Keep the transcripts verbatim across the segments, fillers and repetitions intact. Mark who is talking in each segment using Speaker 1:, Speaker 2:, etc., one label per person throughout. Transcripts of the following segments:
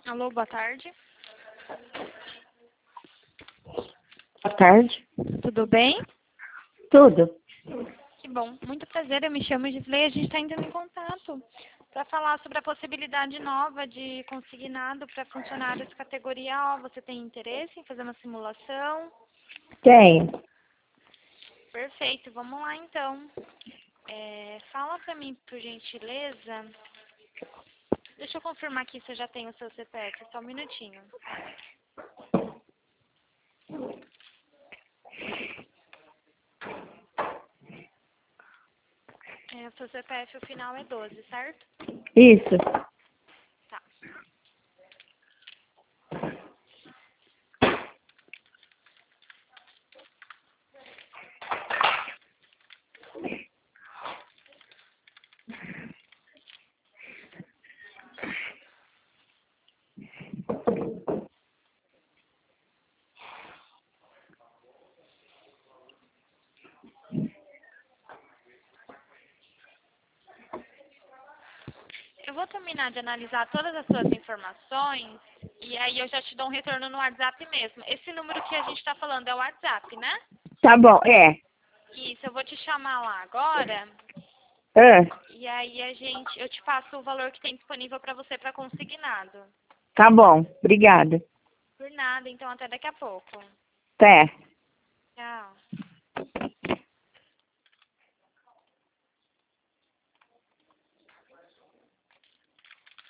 Speaker 1: Alô, boa tarde.
Speaker 2: Boa tarde.
Speaker 1: Tudo bem?
Speaker 2: Tudo.
Speaker 1: Que bom. Muito prazer, eu me chamo Gisley. A gente está entrando em contato para falar sobre a possibilidade nova de consignado para funcionários categoria O. Você tem interesse em fazer uma simulação?
Speaker 2: Tenho.
Speaker 1: Perfeito, vamos lá então. É, fala para mim, por gentileza. Deixa eu confirmar aqui se eu já tenho o seu C P F, só um minutinho. É, o seu C P F, o final é doze, certo?
Speaker 2: Isso.
Speaker 1: Tá. Eu vou terminar de analisar todas as suas informações e aí eu já te dou um retorno no WhatsApp mesmo. Esse número que a gente está falando é o WhatsApp, né?
Speaker 2: Tá bom, é.
Speaker 1: Isso, eu vou te chamar lá agora
Speaker 2: Ah,
Speaker 1: e aí a gente, eu te passo o valor que tem disponível para você para consignado.
Speaker 2: tá bom. Obrigada.
Speaker 1: Por nada, então até daqui a pouco.
Speaker 2: Até.
Speaker 1: Tchau.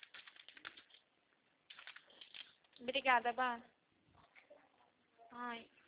Speaker 1: Obrigada, Bá. Ai.